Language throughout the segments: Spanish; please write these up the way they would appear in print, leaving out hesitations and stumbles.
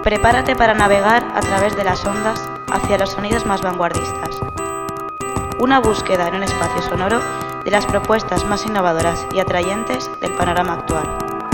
Prepárate para navegar a través de las ondas hacia los sonidos más vanguardistas. Una búsqueda en un espacio sonoro de las propuestas más innovadoras y atrayentes del panorama actual.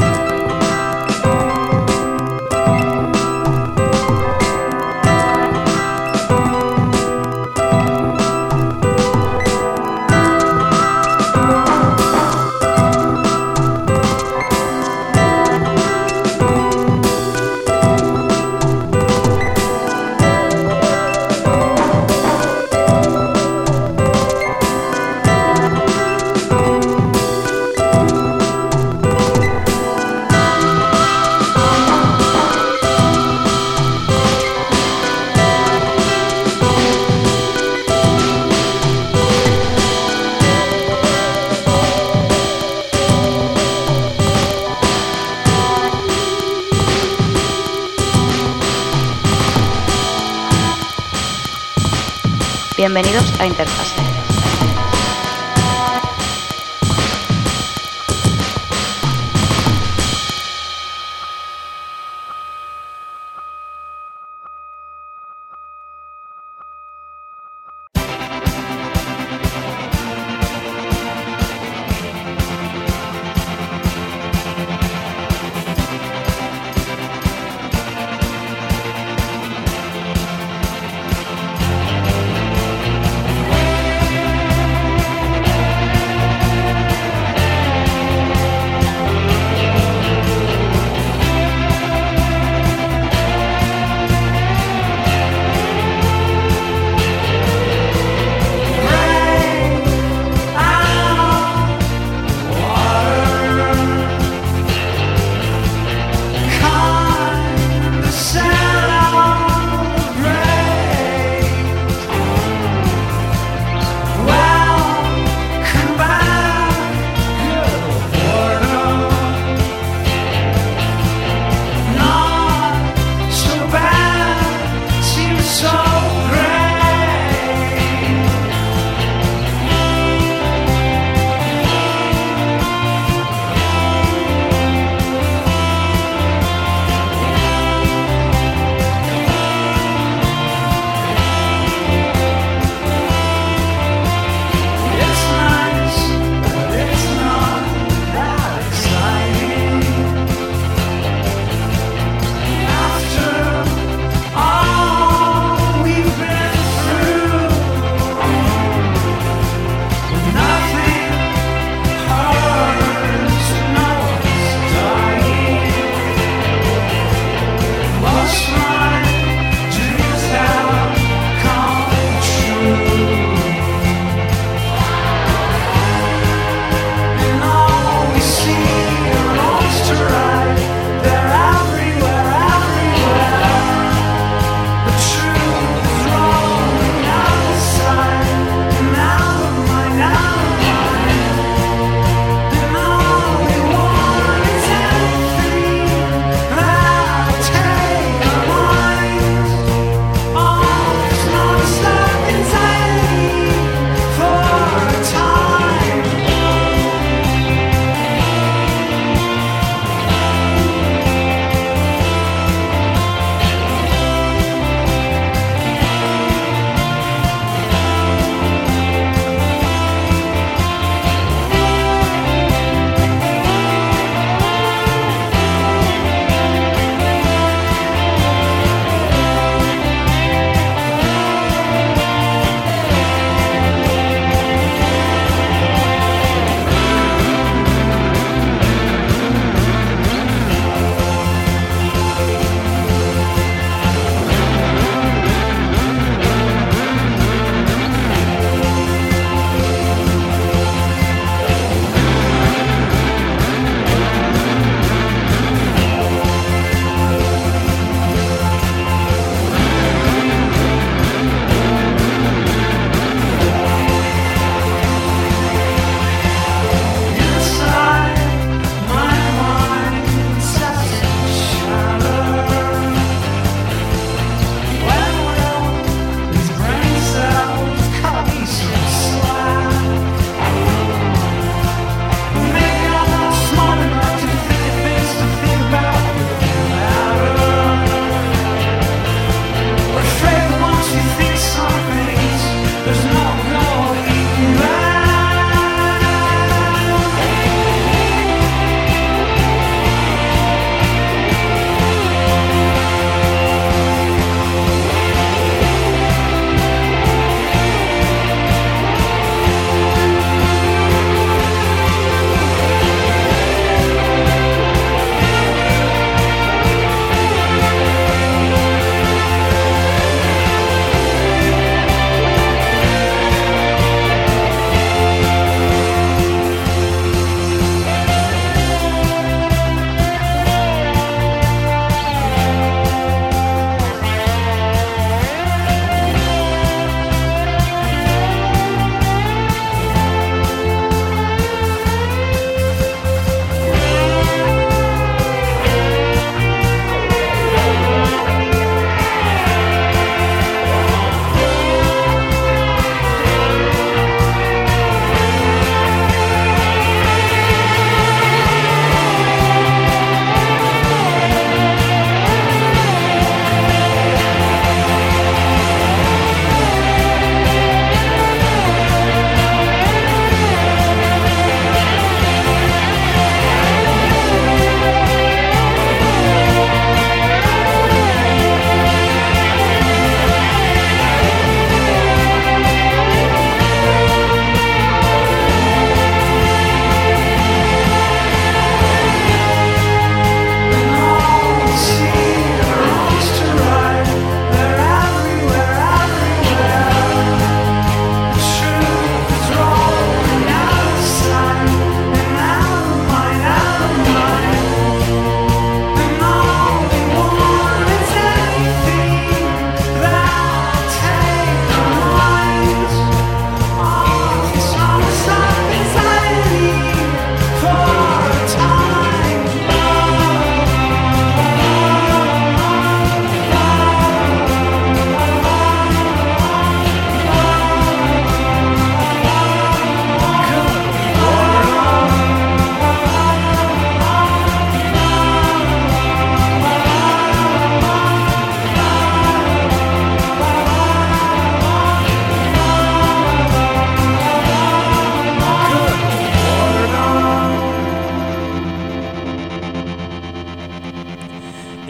Bienvenidos a Interfase.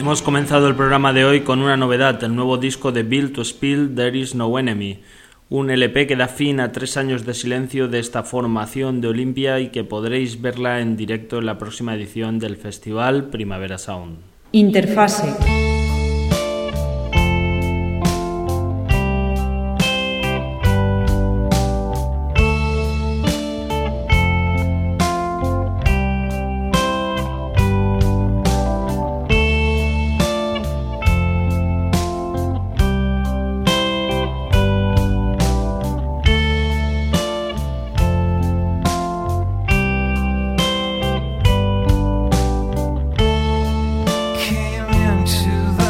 Hemos comenzado el programa de hoy con una novedad, el nuevo disco de Built to Spill, There Is No Enemy, un LP que da fin a 3 años de silencio de esta formación de Olimpia y que podréis verla en directo en la próxima edición del festival Primavera Sound. Interfase. To the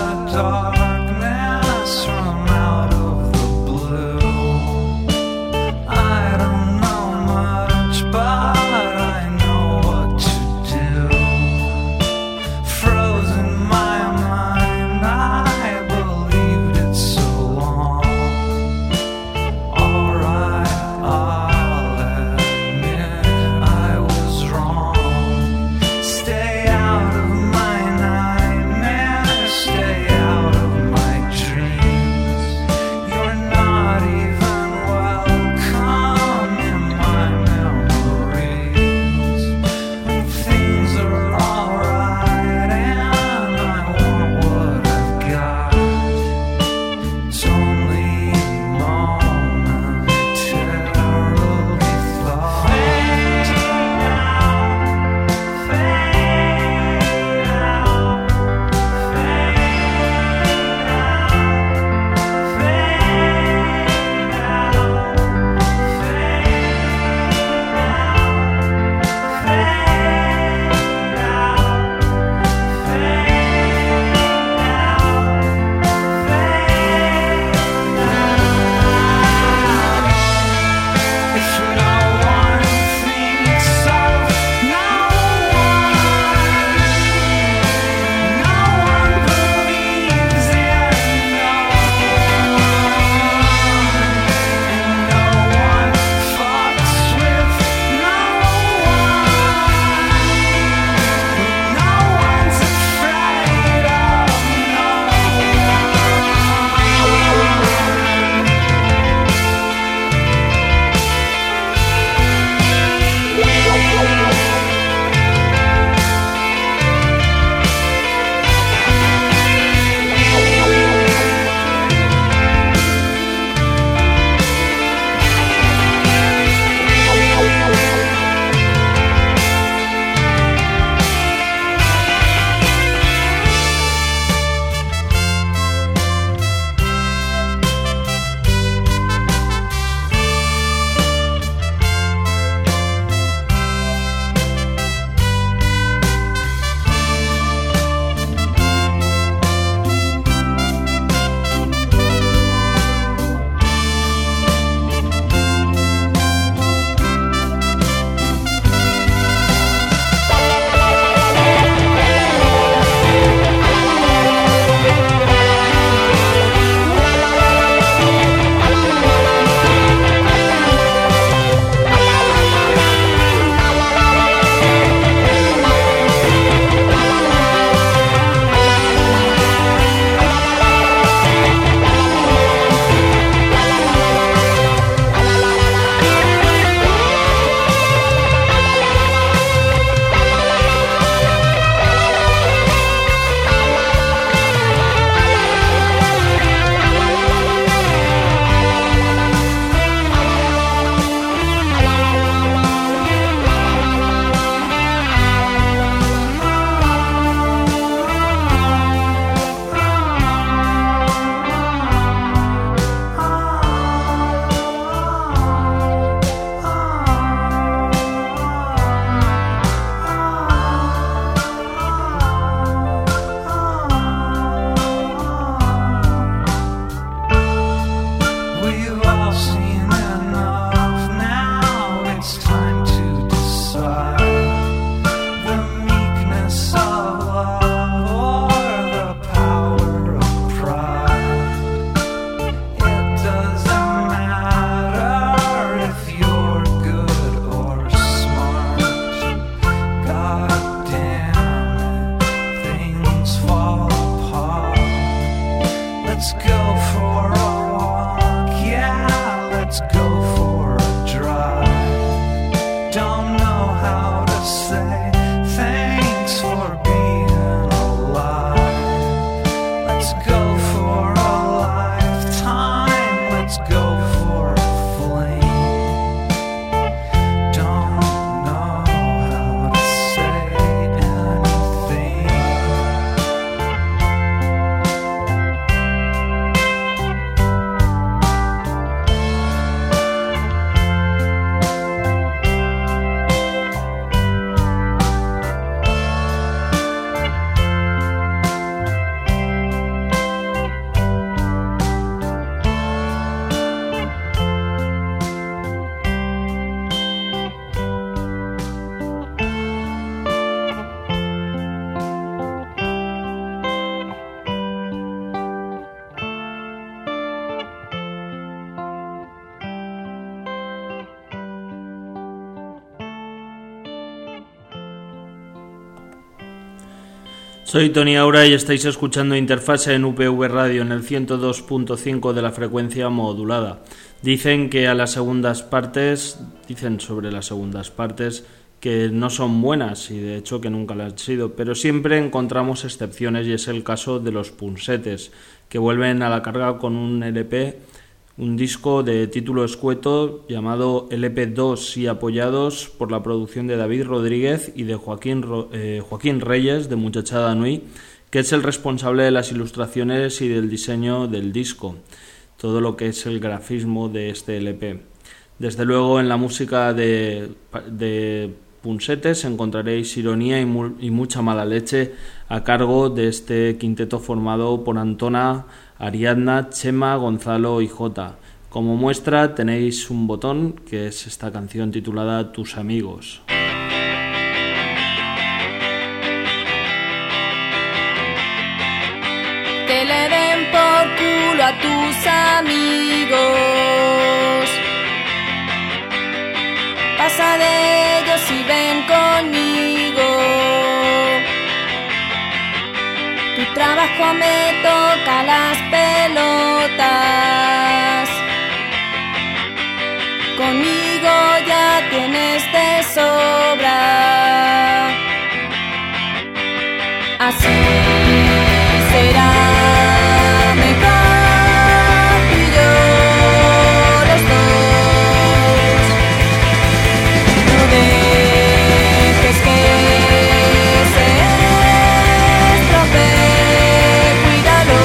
Soy Tony Aura y estáis escuchando Interfase en UPV Radio en el 102.5 de la frecuencia modulada. Dicen sobre las segundas partes que no son buenas y de hecho que nunca las han sido, pero siempre encontramos excepciones y es el caso de los Punsetes, que vuelven a la carga con un LP, un disco de título escueto llamado LP2 y apoyados por la producción de David Rodríguez y de Joaquín Reyes de Muchachada Nui, que es el responsable de las ilustraciones y del diseño del disco, todo lo que es el grafismo de este LP. Desde luego en la música de Punsetes encontraréis ironía y mucha mala leche a cargo de este quinteto formado por Antona, Ariadna, Chema, Gonzalo y Jota. Como muestra tenéis un botón que es esta canción titulada Tus Amigos. Que le den por culo a tus amigos. Pasa de ellos y ven conmigo. Tu trabajo me toca las pelotas. Conmigo ya tienes de sobra. Así será mejor y yo los dos. No dejes que se estropee, cuídalo.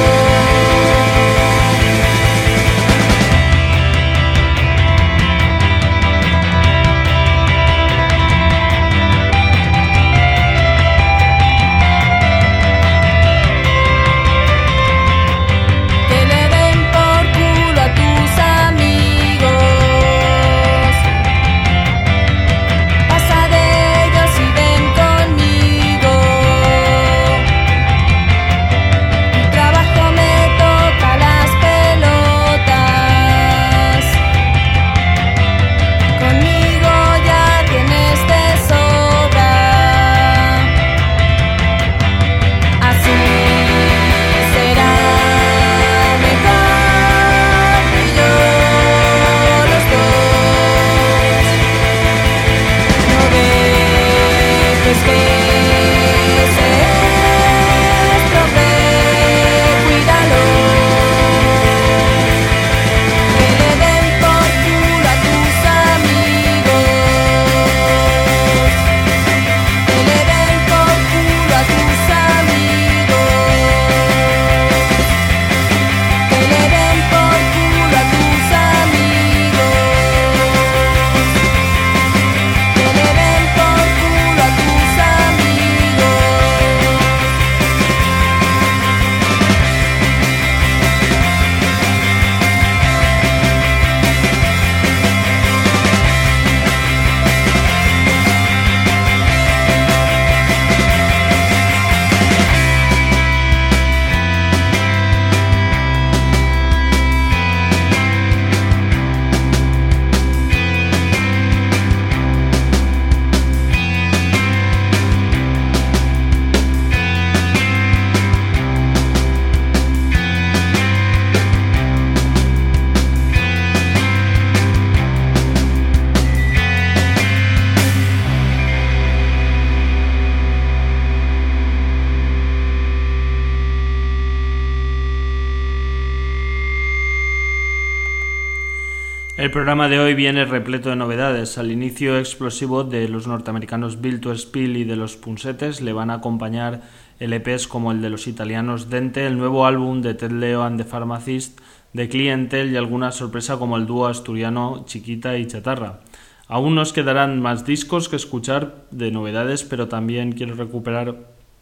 El programa de hoy viene repleto de novedades. Al inicio explosivo de los norteamericanos Built to Spill y de los Punsetes le van a acompañar LPs como el de los italianos Dente, el nuevo álbum de Ted Leo and the Pharmacist, de Clientel y alguna sorpresa como el dúo asturiano Chiquita y Chatarra. Aún nos quedarán más discos que escuchar de novedades, pero también quiero recuperar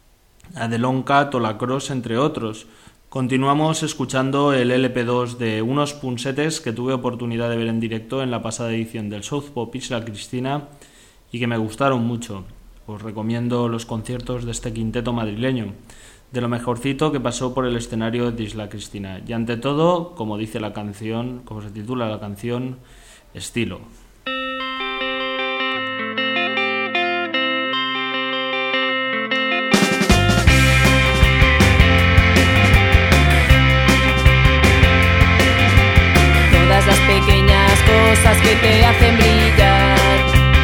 a The Long Cat o La Cross, entre otros. Continuamos escuchando el LP2 de unos Punsetes que tuve oportunidad de ver en directo en la pasada edición del South Pop Isla Cristina y que me gustaron mucho. Os recomiendo los conciertos de este quinteto madrileño, de lo mejorcito que pasó por el escenario de Isla Cristina. Y ante todo, como dice la canción, como se titula la canción, estilo. cosas que te hacen brillar.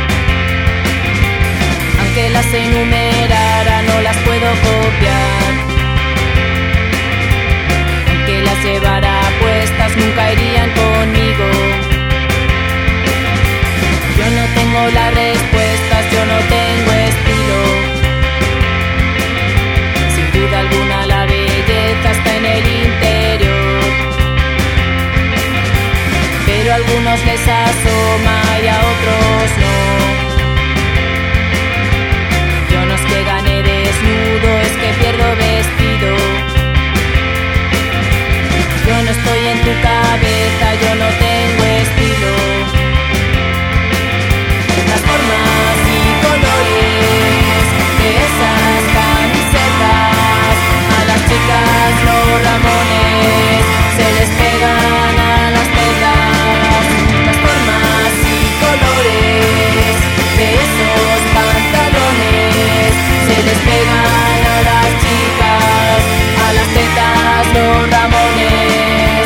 Aunque las enumerara no las puedo copiar. Aunque las llevara puestas nunca irían conmigo. Yo no tengo las respuestas, yo no tengo estilo. Sin duda alguna la belleza está en el interior. Pero a algunos les asoma y a otros no. Yo no es que gane desnudo, es que pierdo vestido. Yo no estoy en tu cabeza, yo no tengo estilo. Las formas y colores de esas camisetas a las chicas los Ramones se les pegan a las tetas. Las formas y colores de esos pantalones se les pegan a las chicas, a las tetas los Ramones.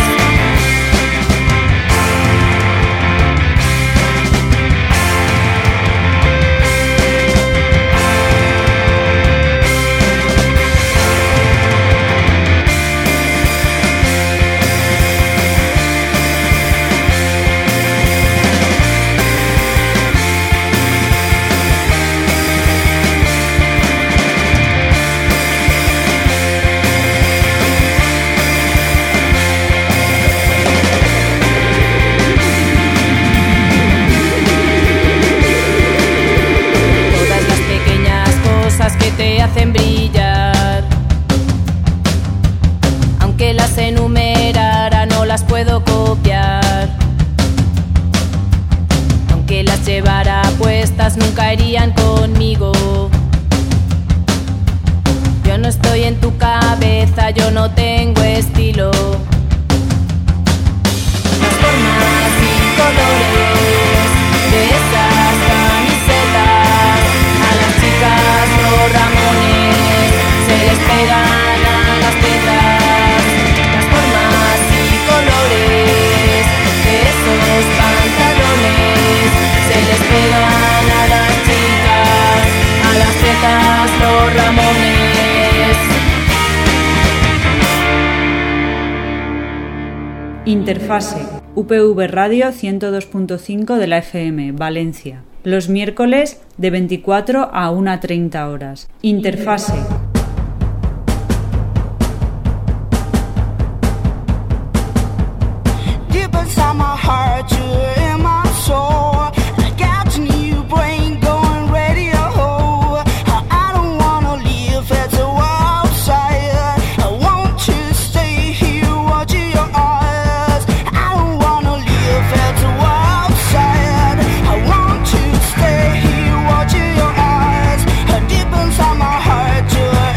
Que te hacen brillar. Aunque las enumerara no las puedo copiar. Aunque las llevara puestas nunca irían conmigo. Yo no estoy en tu cabeza, yo no tengo estilo. Las formas y colores de esas camisetas a las chicas los Ramones se les pegan a las tetas. Las formas y colores de esos pantalones se les pegan a las chicas, a las tetas los Ramones. Interfase, UPV Radio 102.5 de la FM, Valencia. Los miércoles de 24 a 1:30 horas. Interfase. Deep inside my heart,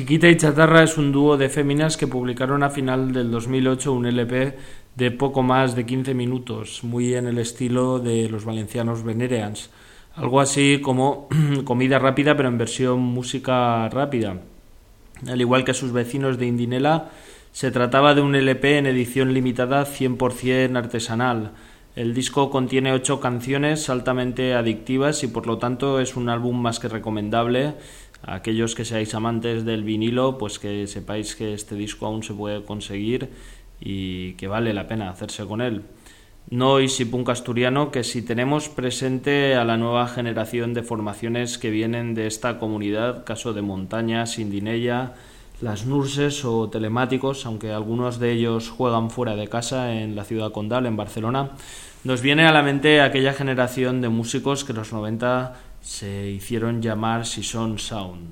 Chiquita y Chatarra es un dúo de féminas que publicaron a final del 2008 un LP de poco más de 15 minutos, muy en el estilo de los valencianos Venereans. Algo así como comida rápida, pero en versión música rápida. Al igual que sus vecinos de Indinela, se trataba de un LP en edición limitada 100% artesanal. El disco contiene 8 canciones altamente adictivas y por lo tanto es un álbum más que recomendable. A aquellos que seáis amantes del vinilo, pues que sepáis que este disco aún se puede conseguir y que vale la pena hacerse con él. Noise y punk asturiano, que si tenemos presente a la nueva generación de formaciones que vienen de esta comunidad, caso de Montañas, Indinella, Las Nurses o Telemáticos, aunque algunos de ellos juegan fuera de casa en la ciudad condal, en Barcelona, nos viene a la mente aquella generación de músicos que en los 90 se hicieron llamar Sison Sound.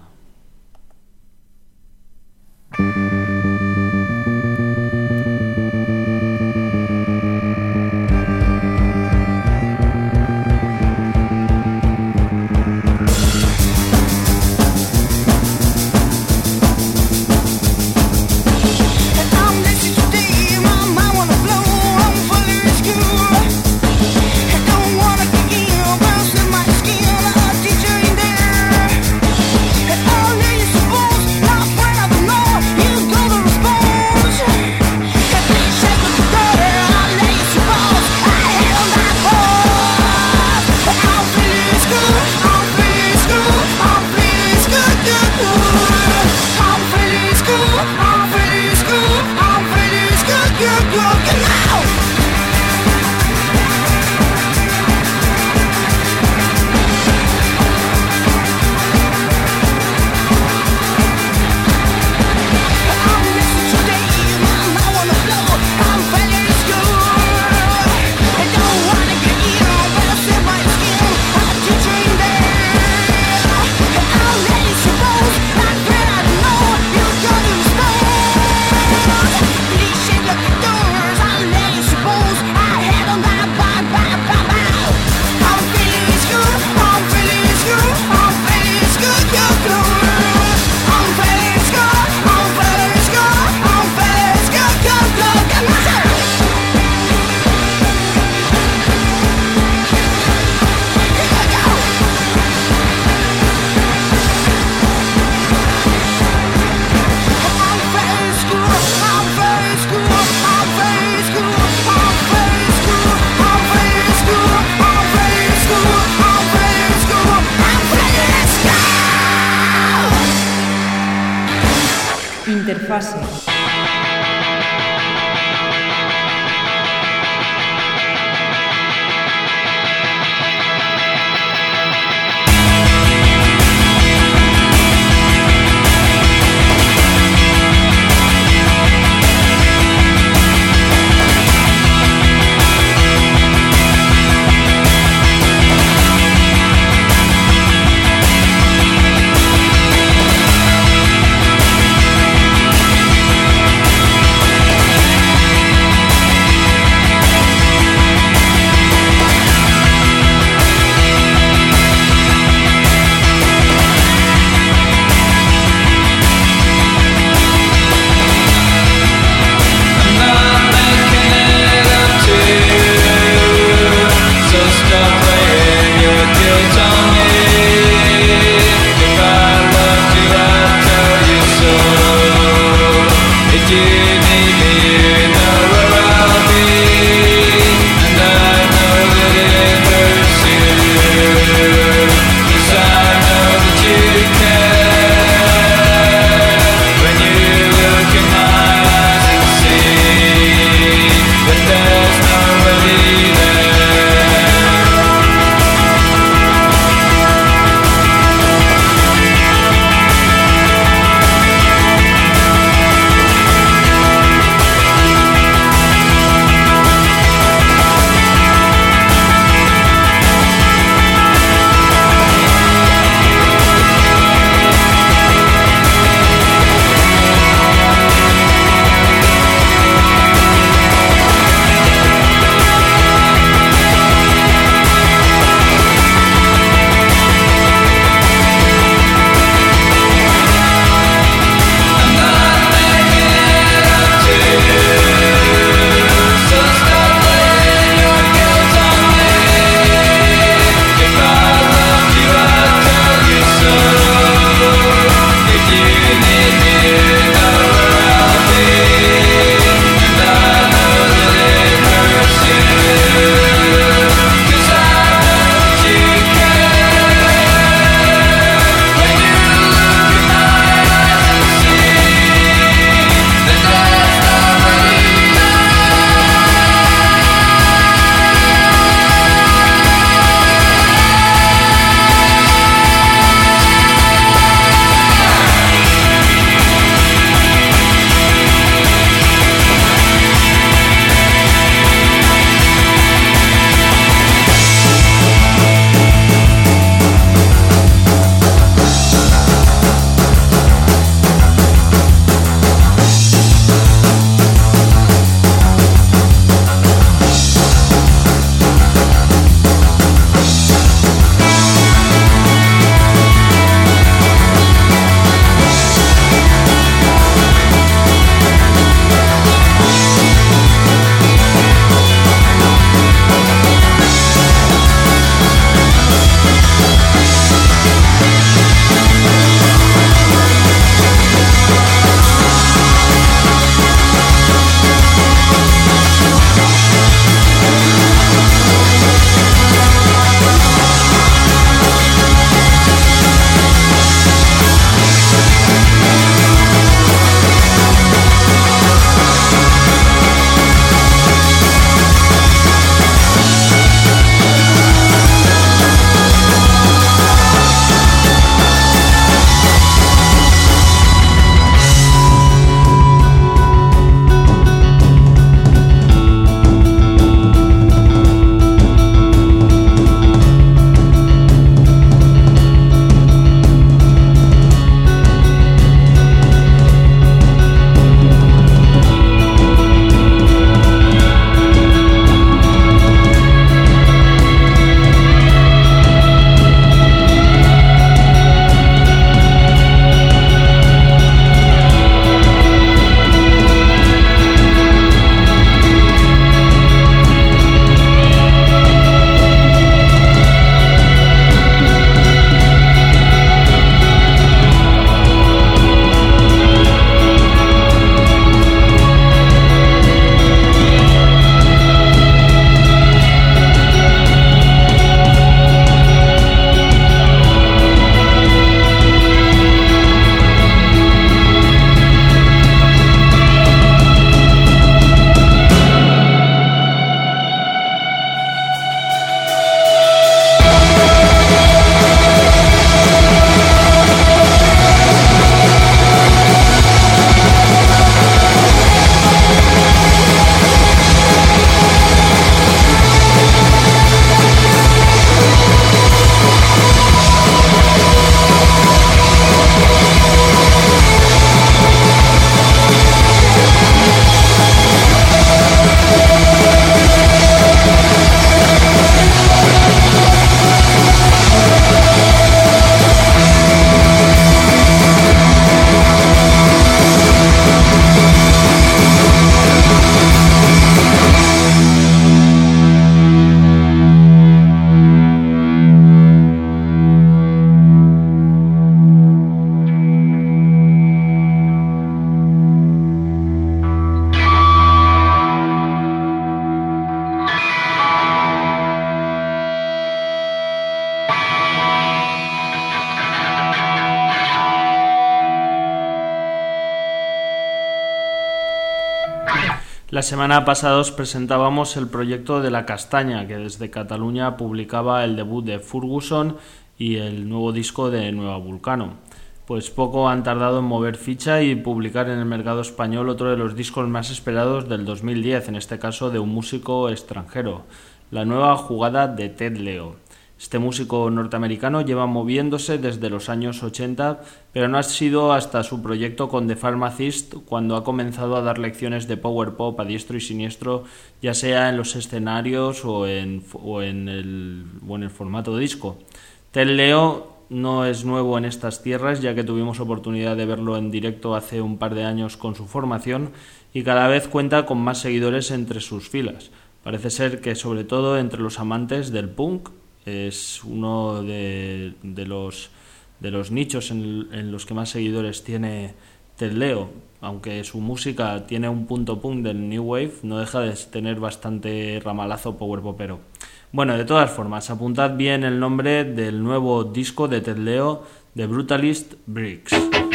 Interfase. La semana pasada os presentábamos el proyecto de La Castaña, que desde Cataluña publicaba el debut de Ferguson y el nuevo disco de Nueva Vulcano. Pues poco han tardado en mover ficha y publicar en el mercado español otro de los discos más esperados del 2010, en este caso de un músico extranjero, la nueva jugada de Ted Leo. Este músico norteamericano lleva moviéndose desde los años 80, pero no ha sido hasta su proyecto con The Pharmacist cuando ha comenzado a dar lecciones de power pop a diestro y siniestro, ya sea en los escenarios o en el formato de disco. Ted Leo no es nuevo en estas tierras, ya que tuvimos oportunidad de verlo en directo hace un par de años con su formación y cada vez cuenta con más seguidores entre sus filas. Parece ser que sobre todo entre los amantes del punk es uno de los nichos en los que más seguidores tiene Ted Leo. Aunque su música tiene un punto punk del New Wave, no deja de tener bastante ramalazo power popero. Bueno, de todas formas, apuntad bien el nombre del nuevo disco de Ted Leo, The Brutalist Bricks.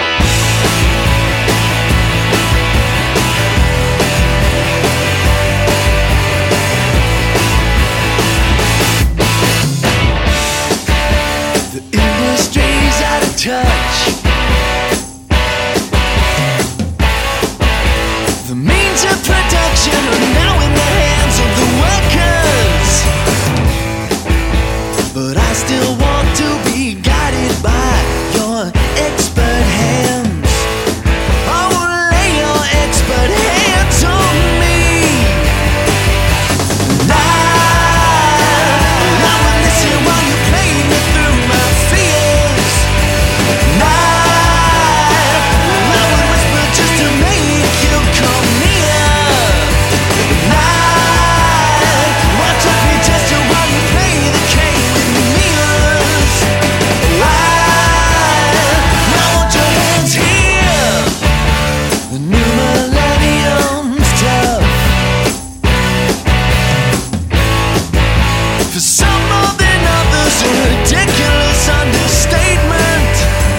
Touch. The means of production are now in the hands of the workers, but I still want to be guided by your expert hands. I will lay your expert hands on me. I will listen while you play me through my fears. I would whisper just to make you come near. Watch out me test you while you play the game with the mirrors. I want your hands here. The new millennium's tough. For some more than others, a ridiculous understatement.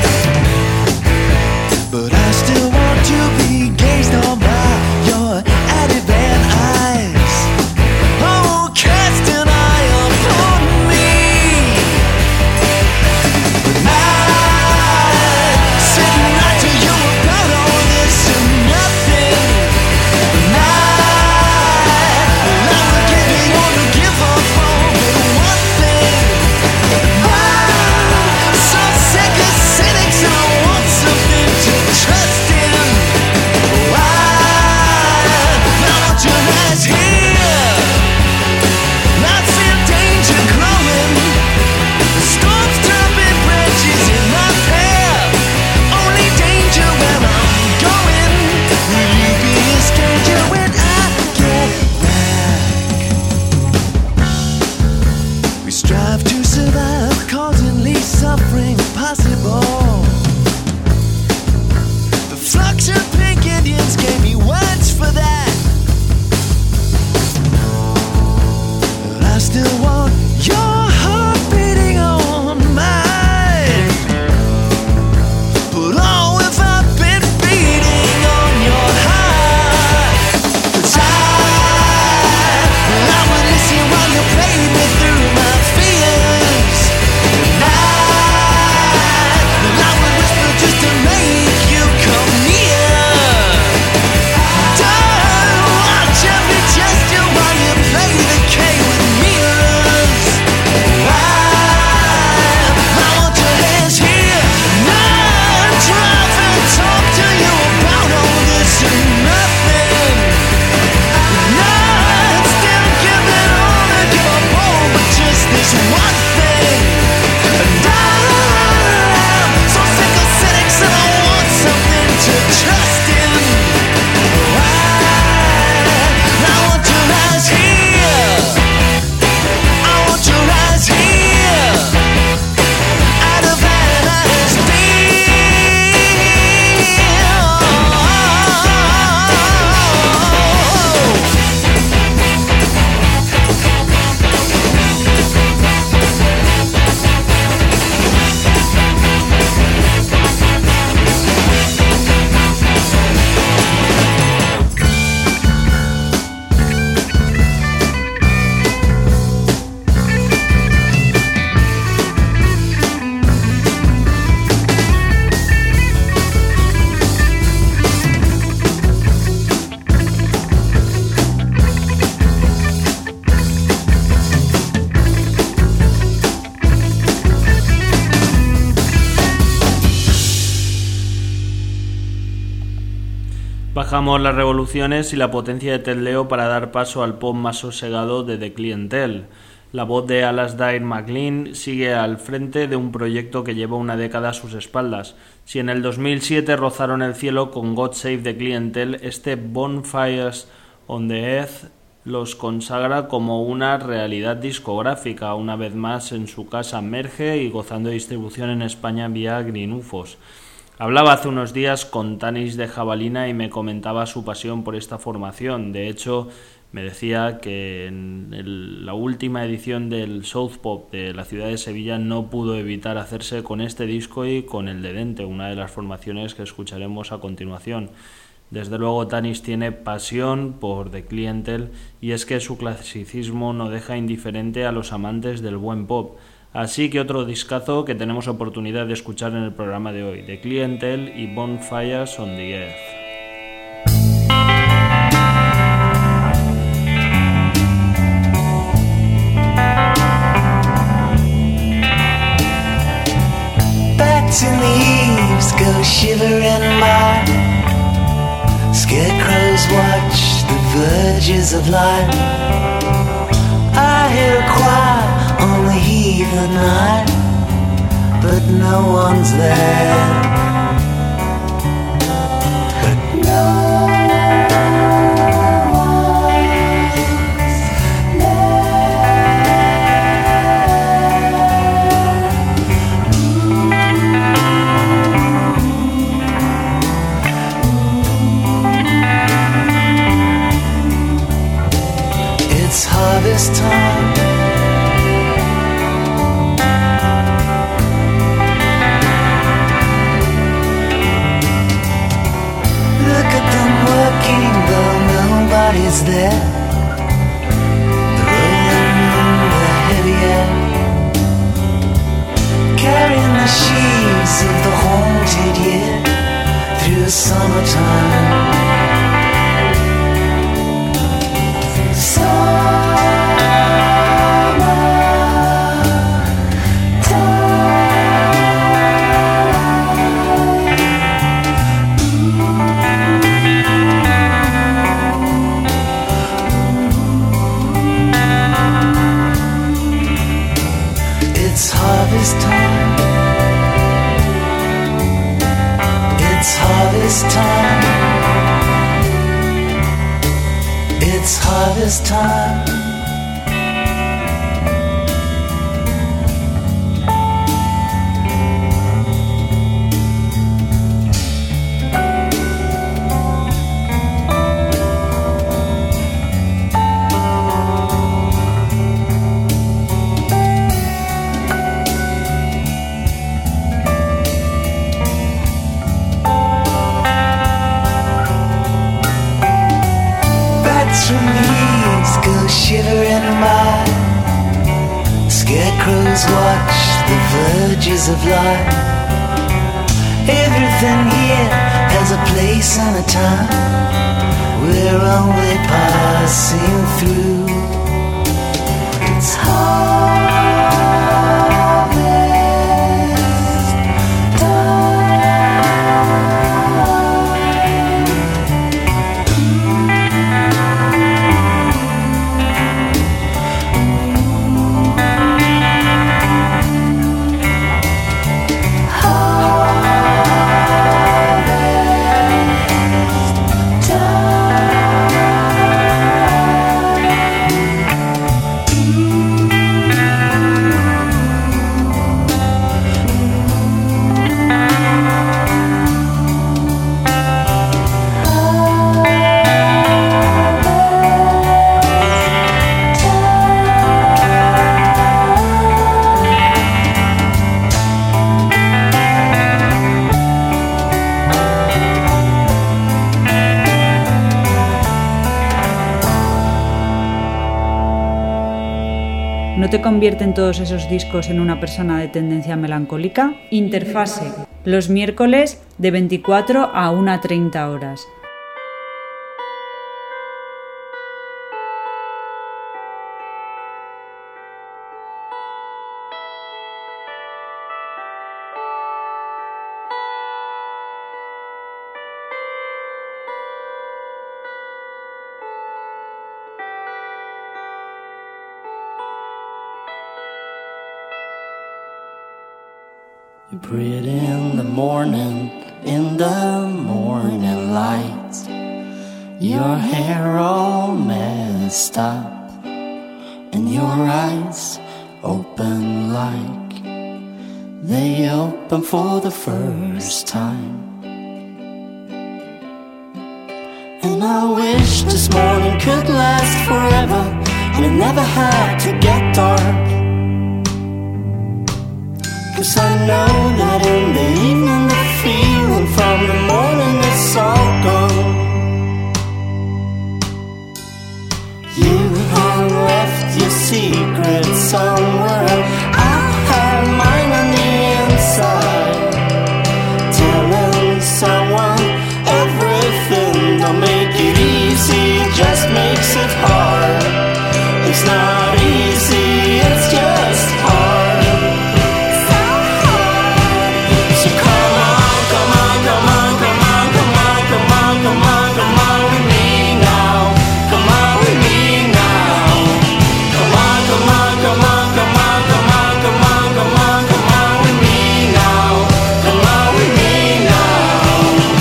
But I still want to be gazed on by your Ativan eyes. Oh, cast an eye upon me. Sitting right to you about all this and nothing. I will give it all to give up on but one thing. So sick of cynics and I want something to trust in. I want your eyes here. I feel danger growing. The storm's dropping branches in my path. Only danger where I'm going. Will you be a stranger when I get back? We strive to survive, causing least suffering possible. The flux of pink Indians gave me words for that. But I still want your heart beating on mine. But oh, if I've been beating on your heart, 'cause I would listen while you played me through my fears. I would whisper just to make you come near. Don't watch every gesture while you play the game with mirrors. atajamos las revoluciones y la potencia de Ted Leo para dar paso al pop más sosegado de The Clientele. La voz de Alasdair MacLean sigue al frente de un proyecto que lleva una década a sus espaldas. Si en el 2007 rozaron el cielo con God Save the Clientele, este Bonfires on the Earth los consagra como una realidad discográfica, una vez más en su casa Merge y gozando de distribución en España vía Green UFOs. Hablaba hace unos días con Tanis de Jabalina y me comentaba su pasión por esta formación. De hecho, me decía que en la última edición del South Pop de la ciudad de Sevilla no pudo evitar hacerse con este disco y con el de Dente, una de las formaciones que escucharemos a continuación. Desde luego Tanis tiene pasión por The Clientele y es que su clasicismo no deja indiferente a los amantes del buen pop. Así que otro discazo que tenemos oportunidad de escuchar en el programa de hoy, The Clientele y Bonfires on the Earth. Bats in the eaves go shivering by. Scarecrows watch the verges of light. I hear a choir on the heath at night, but no one's there. But no harvest time. Look at them working though nobody's there. Rolling in the heavy air, carrying the sheaves of the haunted year through the summertime. It's harvest time. It's harvest time. It's harvest time. Shivering by, scarecrows watch the verges of light. Everything here has a place and a time. We're only passing through. It's harvest time. ¿No te convierten todos esos discos en una persona de tendencia melancólica? Interfase, los miércoles de 24 a 1:30 horas. You breathe in the morning light. Your hair all messed up, and your eyes open like they open for the first time. And I wish this morning could last forever, and it never had to get dark. 'Cause I know that in the evening the feeling from the morning is all gone. You have left your secret somewhere, I have mine on the inside. Telling someone everything don't make it easy, just makes it hard. It's not easy, it's just hard. So hard. So come on, come on, come on, come on, come on, come on, come on, come on with me now. Come on with me now. Come on, come on, come on, come on, come on, come on, come on, come on with me now. Come on with me now.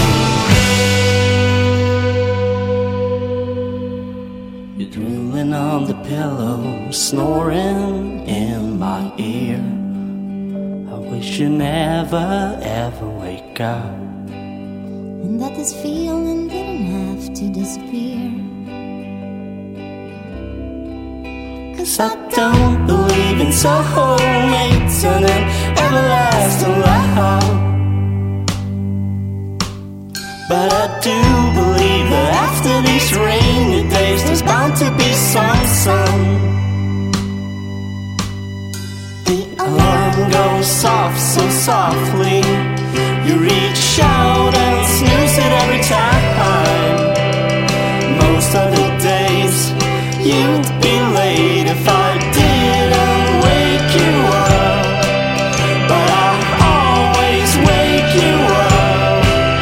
You're drooling on the pillow, snoring in my ear. I wish you never ever wake up, and that this feeling didn't have to disappear. 'Cause I don't believe in soulmates and an everlasting love, but I do believe that after these rainy days there's bound to be some sun. The alarm goes off so softly, you reach out and snooze it every time. Most of the days you'd be late if I didn't wake you up, but I always wake you up.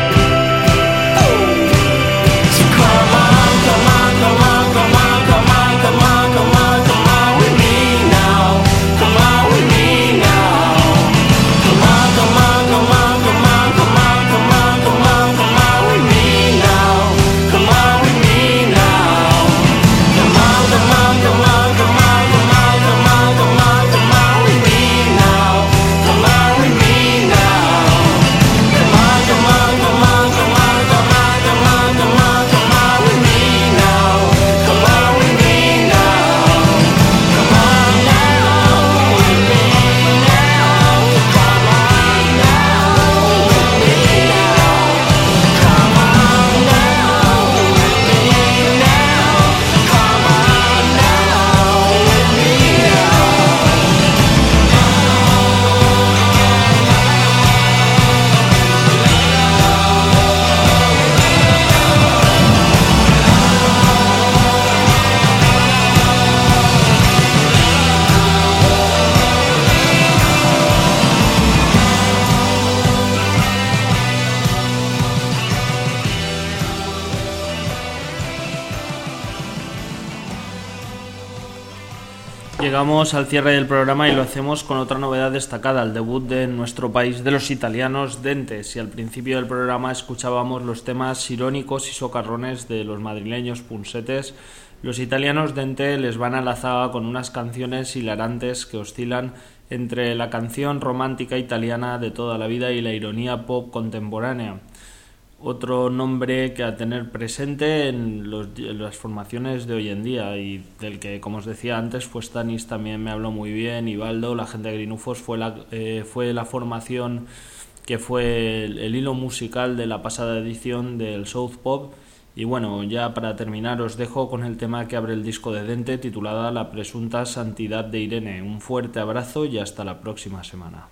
So come on, come on, come on, come on, come on, come on, come on, come on with me now. Come on with me now. Come on, come on, come on, come on, come on, come on, come on, come on with me now. Come on with me now. Come on, come on, come on, come on, come on, come on, come on, come on with me now. Come on with me now. Come on, come on, come on, come on, come on, come on, come on, come on with me now. Come on with me now. Come on now with me now. Come on now with me now. Come on now with me now. Come on now with me Llegamos al cierre del programa y lo hacemos con otra novedad destacada, el debut de nuestro país de los italianos Dente. Si al principio del programa escuchábamos los temas irónicos y socarrones de los madrileños Punsetes, los italianos Dente les van a la zaga con unas canciones hilarantes que oscilan entre la canción romántica italiana de toda la vida y la ironía pop contemporánea. Otro nombre que a tener presente en las formaciones de hoy en día, y del que, como os decía antes, pues Stanis también me habló muy bien, Ibaldo, la gente de Grinufos, fue la formación que fue el hilo musical de la pasada edición del South Pop. Y bueno, ya para terminar os dejo con el tema que abre el disco de Dente, titulada La presunta santidad de Irene. Un fuerte abrazo y hasta la próxima semana.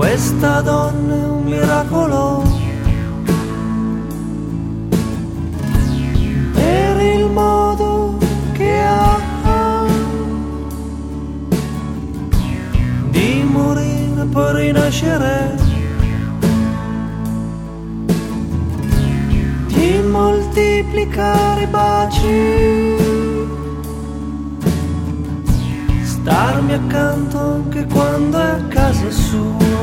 questa donna è un miracolo per il modo che ha di morire per rinascere, di moltiplicare i baci, starmi accanto anche quando è a casa sua,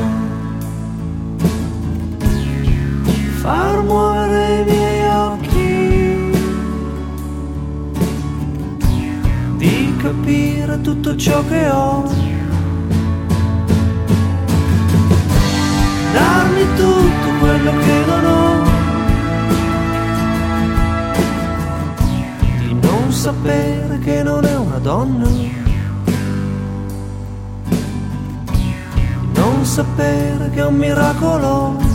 far muovere i miei occhi, di capire tutto ciò che ho, darmi tutto quello che non ho, di non sapere che non è una donna, di non sapere che è un miracolo